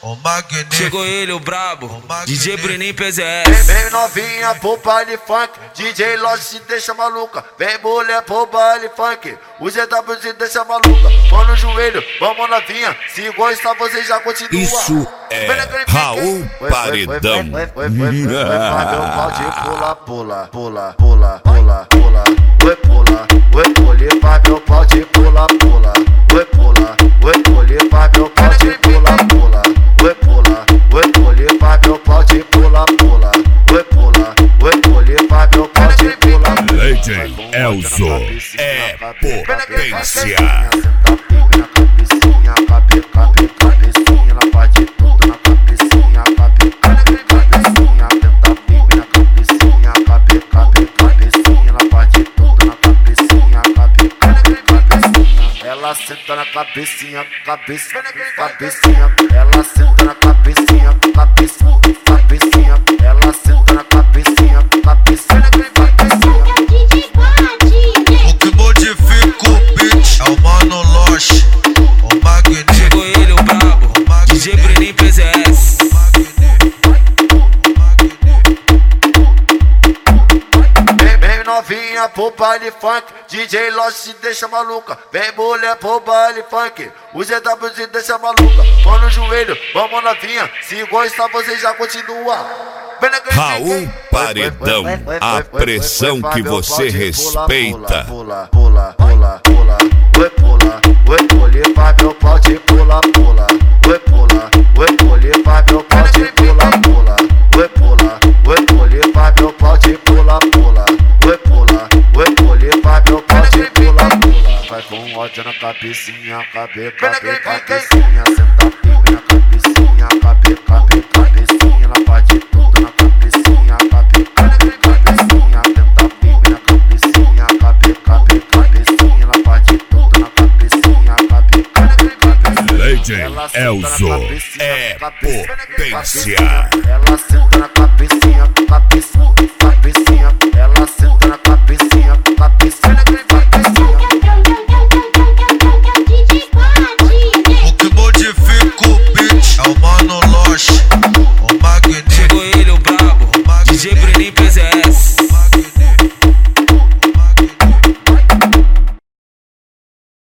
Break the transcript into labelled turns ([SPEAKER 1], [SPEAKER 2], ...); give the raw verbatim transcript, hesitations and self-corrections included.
[SPEAKER 1] O magnífico.
[SPEAKER 2] Chegou ele, o brabo,
[SPEAKER 1] O
[SPEAKER 2] D J
[SPEAKER 1] magnífico.
[SPEAKER 2] Bruninho P Z
[SPEAKER 3] Vem,
[SPEAKER 2] S.
[SPEAKER 3] vem novinha pro baile funk, D J Lost se deixa maluca. Vem mulher pro baile funk, o G W se deixa maluca. Põe no joelho, vamos novinha, se gostar você já continua.
[SPEAKER 4] Isso é Raul Paredão.
[SPEAKER 3] Vai, vai, vai, vai, meu pau de pula, pula, pula, pula, pula, pula. Oi, pula, oi, pula, vai meu pau de pula, pula. Oi, pula, oi, pula, vai meu pau de pula, pula. Oi, pula, oi, pula, vai meu pau de pula, pula. Oi, pula, oi, pula, vai meu pau de pula, pula.
[SPEAKER 4] Legend Elzo é potência.
[SPEAKER 3] Ela senta na cabecinha, cabeça, cabecinha. Ela senta na cabecinha, cabeça, cabecinha. Ela senta na cabecinha, cabeça, cabecinha.
[SPEAKER 1] O que modifica o beat é o Mano Lost. O magnífico.
[SPEAKER 2] Chegou ele, o brabo, D J Bruninho P Z S.
[SPEAKER 3] Vem, vem novinha pro baile funk, D J Lost se deixa maluca. Vem mulher pro baile funk, o G W se deixa maluca. Põe no joelho, vamos novinha, se gostar você já continua.
[SPEAKER 4] Raul Paredão, a pressão que você respeita.
[SPEAKER 3] Pula, pula, pula, pula, oi pula, oi pula, vai meu pau de pula, pula, oi pula, oi pula, vai meu pau de pula, pula, oi pula, oi pula, vai meu pau de pula, pula, oi pula, oi pula, vai meu pau de pula, pula. Vai com ódio na cabecinha, cabe, cabe, cabecinha, senta firme na cabecinha, cabe, cabe, cabecinha, ela bate tudo na cabecinha, cabe, cabe, cabecinha, senta firme na cabecinha, cabe, cabe, cabecinha, ela bate tudo na cabecinha, cabe, cabe, cabecinha.
[SPEAKER 4] Legend Elzo é potência.
[SPEAKER 3] Ela senta na cabecinha, cabeça, cabecinha. Ela senta na cabecinha, cabeça, cabecinha.
[SPEAKER 1] O que modifica o beat é o Mano Lost.